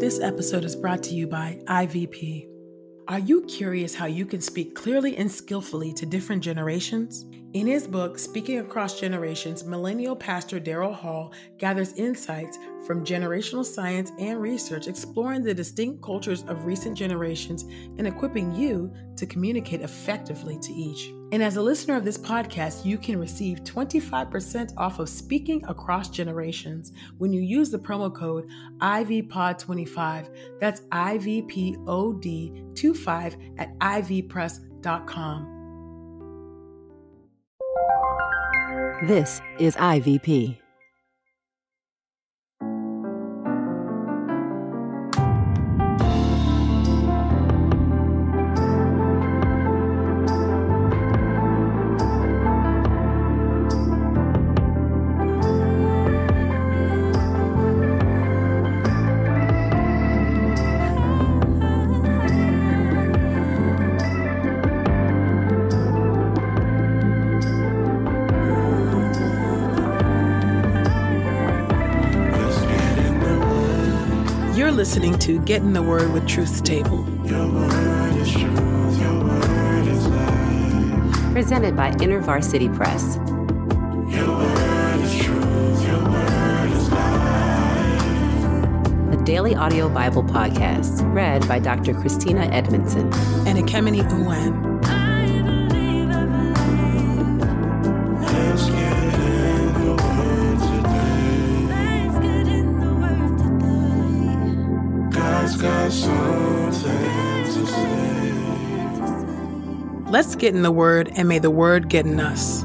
This episode is brought to you by IVP. Are you curious how you can speak clearly and skillfully to different generations? In his book, Speaking Across Generations, millennial pastor Daryl Hall gathers insights from generational science and research, exploring the distinct cultures of recent generations and equipping you to communicate effectively to each. And as a listener of this podcast, you can receive 25% off of Speaking Across Generations when you use the promo code IVPOD25. That's IVPOD25 at ivpress.com. This is IVP. You're listening to Get in the Word with Truth's Table. Your word is truth, your word is life. Presented by InterVarsity Press. Your word is truth, your word is life. A daily audio Bible podcast read by Dr. Christina Edmondson And Ekemini Uwan. Let's get in the word today. God's got something to say. Let's get in the Word, and may the Word get in us.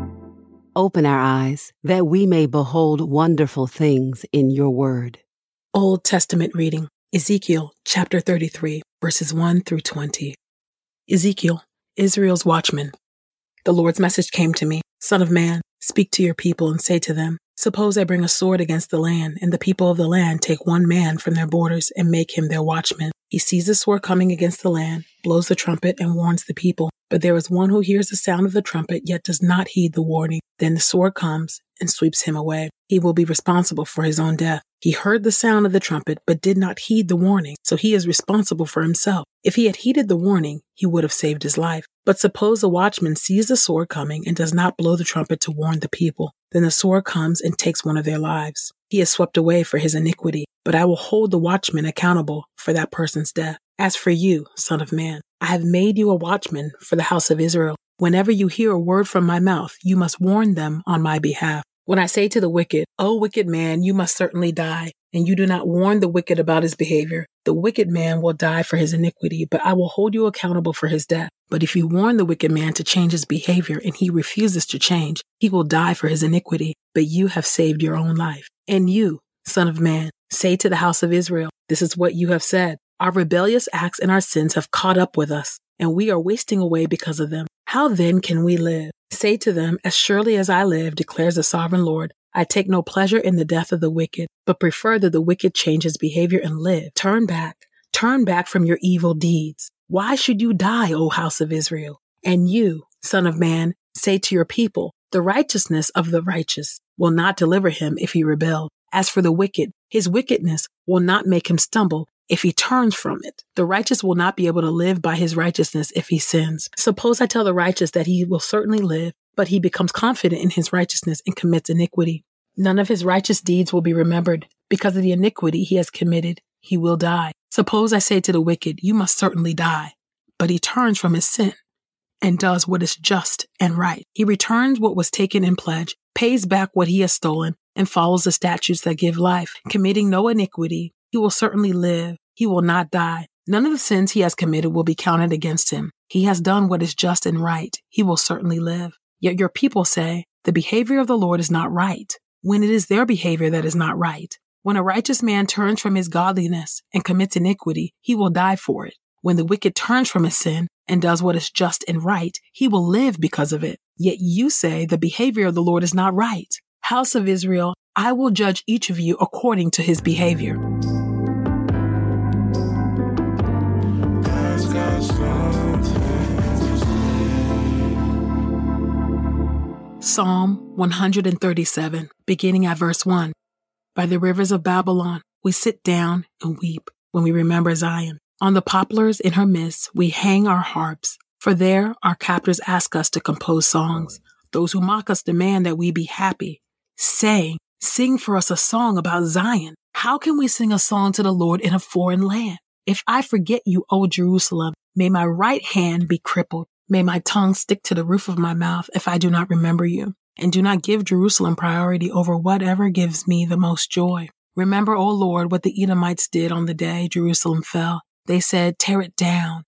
Open our eyes that we may behold wonderful things in your word. Old Testament reading, Ezekiel chapter 33, verses 1 through 20. Ezekiel, Israel's watchman. The Lord's message came to me, Son of man, speak to your people and say to them, suppose I bring a sword against the land, and the people of the land take one man from their borders and make him their watchman. He sees the sword coming against the land, blows the trumpet, and warns the people. But there is one who hears the sound of the trumpet, yet does not heed the warning. Then the sword comes and sweeps him away. He will be responsible for his own death. He heard the sound of the trumpet, but did not heed the warning, so he is responsible for himself. If he had heeded the warning, he would have saved his life. But suppose a watchman sees the sword coming and does not blow the trumpet to warn the people. Then the sword comes and takes one of their lives. He is swept away for his iniquity, but I will hold the watchman accountable for that person's death. As for you, Son of man, I have made you a watchman for the house of Israel. Whenever you hear a word from my mouth, you must warn them on my behalf. When I say to the wicked, O wicked man, you must certainly die, and you do not warn the wicked about his behavior, the wicked man will die for his iniquity, but I will hold you accountable for his death. But if you warn the wicked man to change his behavior and he refuses to change, he will die for his iniquity, but you have saved your own life. And you, Son of man, say to the house of Israel, this is what you have said. Our rebellious acts and our sins have caught up with us, and we are wasting away because of them. How then can we live? Say to them, as surely as I live, declares the sovereign Lord, I take no pleasure in the death of the wicked, but prefer that the wicked change his behavior and live. Turn back from your evil deeds. Why should you die, O house of Israel? And you, Son of man, say to your people, the righteousness of the righteous will not deliver him if he rebel. As for the wicked, his wickedness will not make him stumble if he turns from it. The righteous will not be able to live by his righteousness if he sins. Suppose I tell the righteous that he will certainly live, but he becomes confident in his righteousness and commits iniquity. None of his righteous deeds will be remembered. Because of the iniquity he has committed, he will die. Suppose I say to the wicked, you must certainly die, but he turns from his sin and does what is just and right. He returns what was taken in pledge, pays back what he has stolen, and follows the statutes that give life, committing no iniquity. He will certainly live. He will not die. None of the sins he has committed will be counted against him. He has done what is just and right. He will certainly live. Yet your people say, the behavior of the Lord is not right, when it is their behavior that is not right. When a righteous man turns from his godliness and commits iniquity, he will die for it. When the wicked turns from his sin and does what is just and right, he will live because of it. Yet you say the behavior of the Lord is not right. House of Israel, I will judge each of you according to his behavior. Psalm 137, beginning at verse 1. By the rivers of Babylon, We sit down and weep when we remember Zion. On the poplars in her midst, we hang our harps, for there our captors ask us to compose songs. Those who mock us demand that we be happy, saying, "Sing for us a song about Zion." How can we sing a song to the Lord in a foreign land? If I forget you, O Jerusalem, may my right hand be crippled. May my tongue stick to the roof of my mouth if I do not remember you, and do not give Jerusalem priority over whatever gives me the most joy. Remember, O Lord, what the Edomites did on the day Jerusalem fell. They said, tear it down,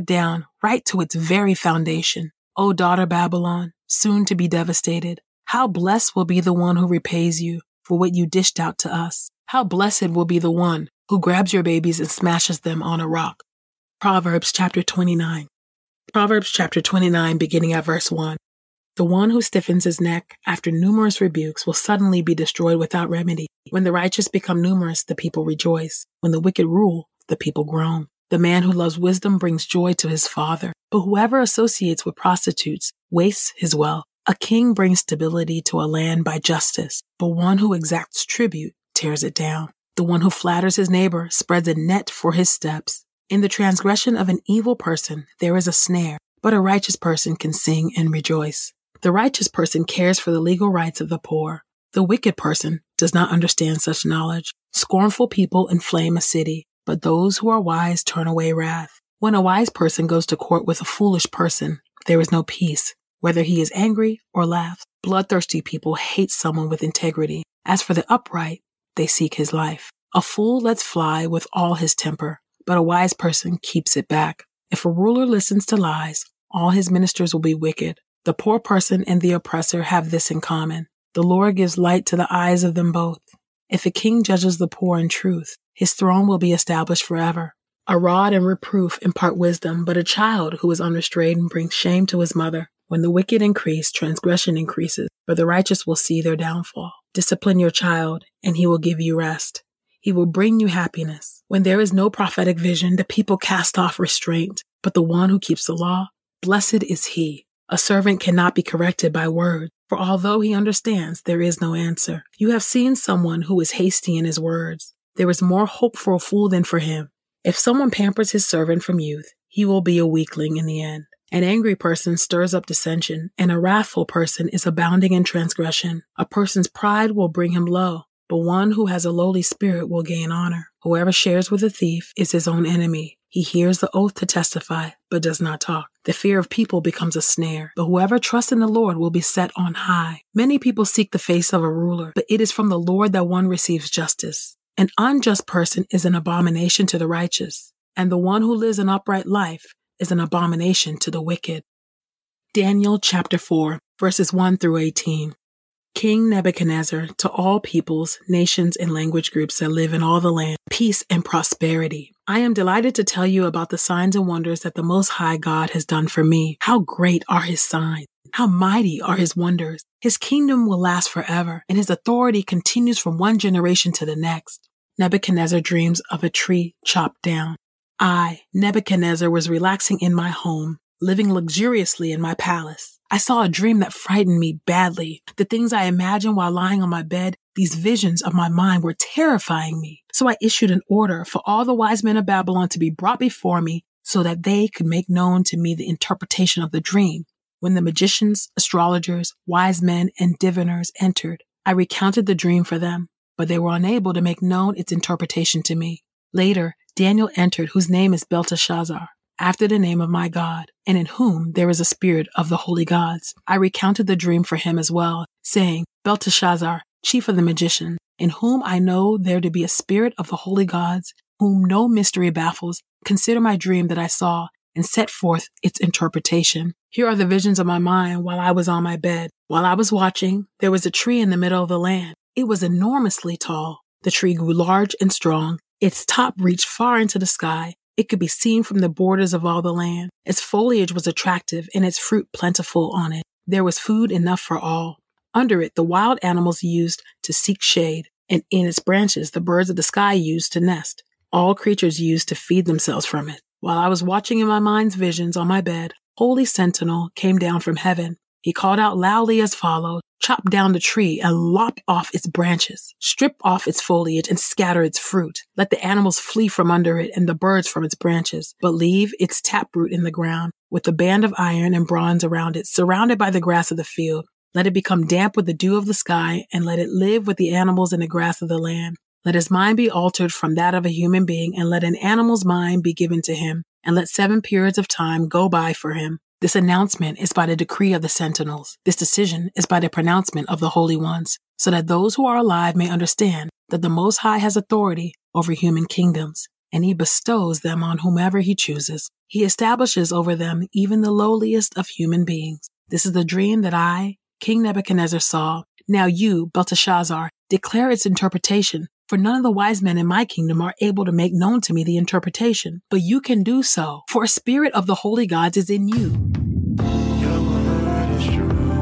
right to its very foundation. O daughter Babylon, soon to be devastated, how blessed will be the one who repays you for what you dished out to us. How blessed will be the one who grabs your babies and smashes them on a rock. Proverbs chapter 29. Proverbs chapter 29, beginning at verse 1. The one who stiffens his neck after numerous rebukes will suddenly be destroyed without remedy. When the righteous become numerous, the people rejoice. When the wicked rule, the people groan. The man who loves wisdom brings joy to his father, but whoever associates with prostitutes wastes his wealth. A king brings stability to a land by justice, but one who exacts tribute tears it down. The one who flatters his neighbor spreads a net for his steps. In the transgression of an evil person, there is a snare, but a righteous person can sing and rejoice. The righteous person cares for the legal rights of the poor. The wicked person does not understand such knowledge. Scornful people inflame a city, but those who are wise turn away wrath. When a wise person goes to court with a foolish person, there is no peace, whether he is angry or laughs. Bloodthirsty people hate someone with integrity. As for the upright, they seek his life. A fool lets fly with all his temper, but a wise person keeps it back. If a ruler listens to lies, all his ministers will be wicked. The poor person and the oppressor have this in common. The Lord gives light to the eyes of them both. If a king judges the poor in truth, his throne will be established forever. A rod and reproof impart wisdom, but a child who is unrestrained brings shame to his mother. When the wicked increase, transgression increases, but the righteous will see their downfall. Discipline your child, and he will give you rest. He will bring you happiness. When there is no prophetic vision, the people cast off restraint, but the one who keeps the law, blessed is he. A servant cannot be corrected by words, for although he understands, there is no answer. You have seen someone who is hasty in his words. There is more hope for a fool than for him. If someone pampers his servant from youth, he will be a weakling in the end. An angry person stirs up dissension, and a wrathful person is abounding in transgression. A person's pride will bring him low, but one who has a lowly spirit will gain honor. Whoever shares with a thief is his own enemy. He hears the oath to testify, but does not talk. The fear of people becomes a snare, but whoever trusts in the Lord will be set on high. Many people seek the face of a ruler, but it is from the Lord that one receives justice. An unjust person is an abomination to the righteous, and the one who lives an upright life is an abomination to the wicked. Daniel chapter 4, verses 1 through 18. King Nebuchadnezzar, to all peoples, nations, and language groups that live in all the land, peace and prosperity. I am delighted to tell you about the signs and wonders that the Most High God has done for me. How great are his signs! How mighty are his wonders! His kingdom will last forever, and his authority continues from one generation to the next. Nebuchadnezzar dreams of a tree chopped down. I, Nebuchadnezzar, was relaxing in my home, living luxuriously in my palace. I saw a dream that frightened me badly. The things I imagined while lying on my bed, these visions of my mind were terrifying me. So I issued an order for all the wise men of Babylon to be brought before me so that they could make known to me the interpretation of the dream. When the magicians, astrologers, wise men, and diviners entered, I recounted the dream for them, but they were unable to make known its interpretation to me. Later, Daniel entered, whose name is Belteshazzar, after the name of my God, and in whom there is a spirit of the holy gods. I recounted the dream for him as well, saying, Belteshazzar, chief of the magicians, in whom I know there to be a spirit of the holy gods, whom no mystery baffles, consider my dream that I saw, and set forth its interpretation. Here are the visions of my mind while I was on my bed. While I was watching, there was a tree in the middle of the land. It was enormously tall. The tree grew large and strong. Its top reached far into the sky. It could be seen from the borders of all the land. Its foliage was attractive and its fruit plentiful on it. There was food enough for all. Under it, the wild animals used to seek shade, and in its branches, the birds of the sky used to nest. All creatures used to feed themselves from it. While I was watching in my mind's visions on my bed, Holy Sentinel came down from heaven. He called out loudly as follows, chop down the tree and lop off its branches, strip off its foliage and scatter its fruit. Let the animals flee from under it and the birds from its branches, but leave its taproot in the ground with a band of iron and bronze around it, surrounded by the grass of the field. Let it become damp with the dew of the sky and let it live with the animals in the grass of the land. Let his mind be altered from that of a human being and let an animal's mind be given to him and let 7 periods of time go by for him. This announcement is by the decree of the sentinels. This decision is by the pronouncement of the holy ones, so that those who are alive may understand that the Most High has authority over human kingdoms, and he bestows them on whomever he chooses. He establishes over them even the lowliest of human beings. This is the dream that I, King Nebuchadnezzar, saw. Now you, Belteshazzar, declare its interpretation, for none of the wise men in my kingdom are able to make known to me the interpretation. But you can do so, for a spirit of the holy gods is in you. Your word is true.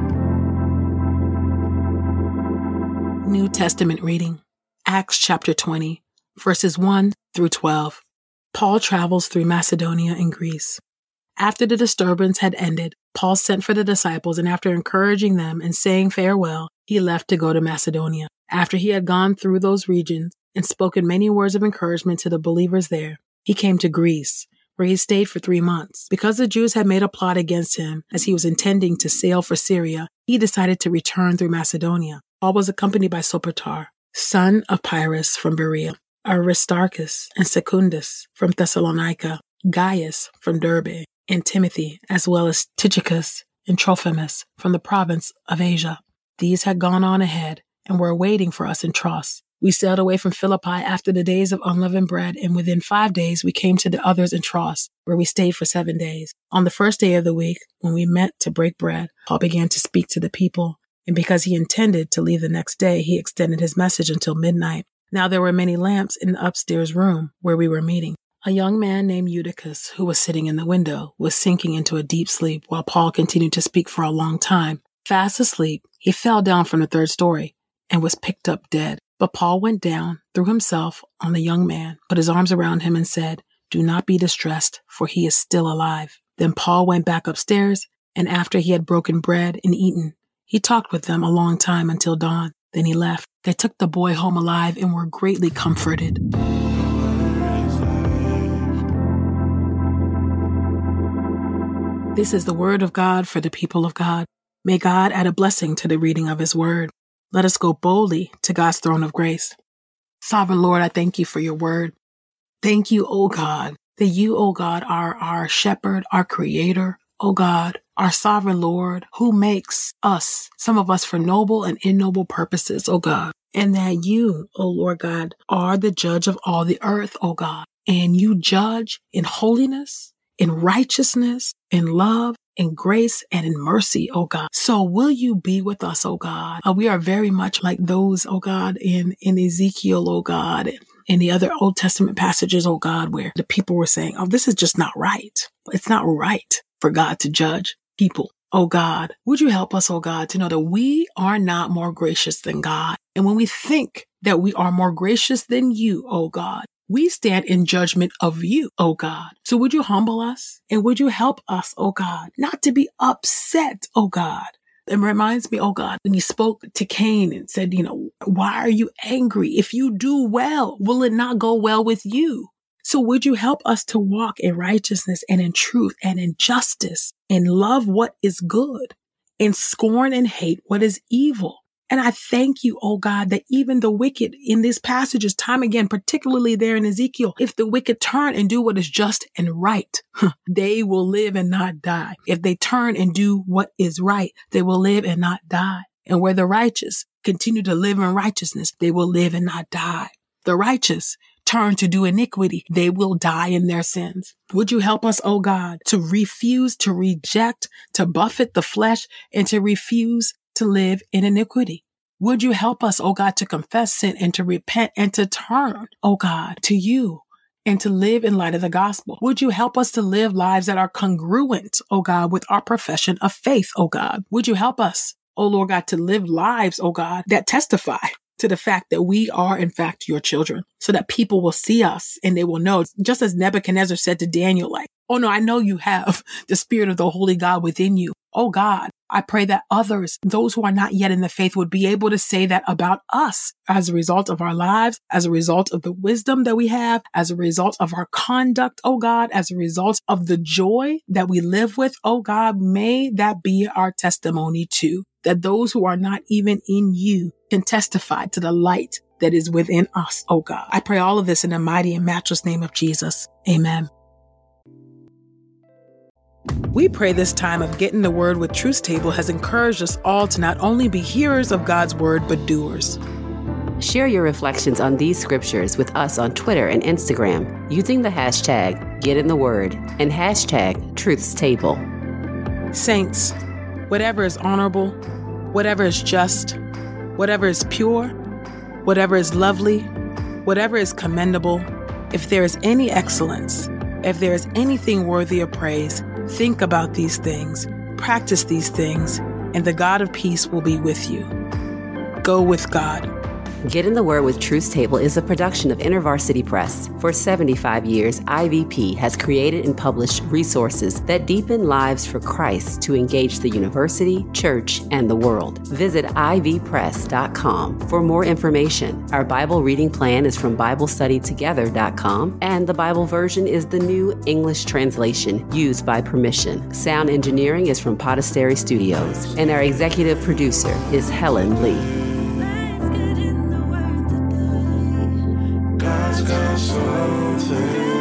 New Testament reading. Acts chapter 20, verses 1 through 12. Paul travels through Macedonia and Greece. After the disturbance had ended, Paul sent for the disciples, and after encouraging them and saying farewell, he left to go to Macedonia. After he had gone through those regions and spoken many words of encouragement to the believers there, he came to Greece, where he stayed for 3 months. Because the Jews had made a plot against him as he was intending to sail for Syria, he decided to return through Macedonia. Paul was accompanied by Sopater, son of Pyrrhus from Berea, Aristarchus and Secundus from Thessalonica, Gaius from Derbe, and Timothy, as well as Tychicus and Trophimus from the province of Asia. These had gone on ahead and were waiting for us in Troas. We sailed away from Philippi after the days of unleavened bread, and within 5 days we came to the others in Troas, where we stayed for 7 days. On the first day of the week, when we met to break bread, Paul began to speak to the people, and because he intended to leave the next day, he extended his message until midnight. Now there were many lamps in the upstairs room where we were meeting. A young man named Eutychus, who was sitting in the window, was sinking into a deep sleep while Paul continued to speak for a long time. Fast asleep, he fell down from the 3rd story and was picked up dead. But Paul went down, threw himself on the young man, put his arms around him and said, "Do not be distressed, for he is still alive." Then Paul went back upstairs, and after he had broken bread and eaten, he talked with them a long time until dawn. Then he left. They took the boy home alive and were greatly comforted. This is the word of God for the people of God. May God add a blessing to the reading of his word. Let us go boldly to God's throne of grace. Sovereign Lord, I thank you for your word. Thank you, O God, that you, O God, are our shepherd, our creator, O God, our sovereign Lord, who makes us, some of us for noble and ignoble purposes, O God. And that you, O Lord God, are the judge of all the earth, O God. And you judge in holiness, in righteousness, in love, in grace, and in mercy, O God. So will you be with us, O God? We are very much like those, O God, in Ezekiel, O God, and in the other Old Testament passages, O God, where the people were saying, oh, this is just not right. It's not right for God to judge people. O God, would you help us, O God, to know that we are not more gracious than God. And when we think that we are more gracious than you, O God, we stand in judgment of you, O God. So would you humble us and would you help us, O God, not to be upset, O God. It reminds me, O God, when you spoke to Cain and said, why are you angry? If you do well, will it not go well with you? So would you help us to walk in righteousness and in truth and in justice and love what is good and scorn and hate what is evil? And I thank you, oh God, that even the wicked in these passages, time again, particularly there in Ezekiel, if the wicked turn and do what is just and right, they will live and not die. If they turn and do what is right, they will live and not die. And where the righteous continue to live in righteousness, they will live and not die. The righteous turn to do iniquity, they will die in their sins. Would you help us, oh God, to refuse, to reject, to buffet the flesh, and to refuse to live in iniquity? Would you help us, oh God, to confess sin and to repent and to turn, oh God, to you and to live in light of the gospel? Would you help us to live lives that are congruent, oh God, with our profession of faith, oh God? Would you help us, oh Lord God, to live lives, oh God, that testify to the fact that we are, in fact, your children, so that people will see us and they will know, just as Nebuchadnezzar said to Daniel, like, Oh no, I know you have the Spirit of the Holy God within you. Oh God, I pray that others, those who are not yet in the faith, would be able to say that about us as a result of our lives, as a result of the wisdom that we have, as a result of our conduct, oh God, as a result of the joy that we live with. Oh God, may that be our testimony too, that those who are not even in you can testify to the light that is within us, oh God. I pray all of this in the mighty and matchless name of Jesus. Amen. We pray this time of Getting the Word with Truth Table has encouraged us all to not only be hearers of God's Word, but doers. Share your reflections on these scriptures with us on Twitter and Instagram using the hashtag #GetInTheWord and hashtag #TruthsTable. Saints, whatever is honorable, whatever is just, whatever is pure, whatever is lovely, whatever is commendable, if there is any excellence, if there is anything worthy of praise, think about these things, practice these things, and the God of peace will be with you. Go with God. Get in the Word with Truth Table is a production of InterVarsity Press. For 75 years, IVP has created and published resources that deepen lives for Christ to engage the university, church, and the world. Visit ivpress.com for more information. Our Bible reading plan is from BibleStudyTogether.com, and the Bible version is the New English Translation used by permission. Sound engineering is from Podastery Studios, and our executive producer is Helen Lee. God's got something.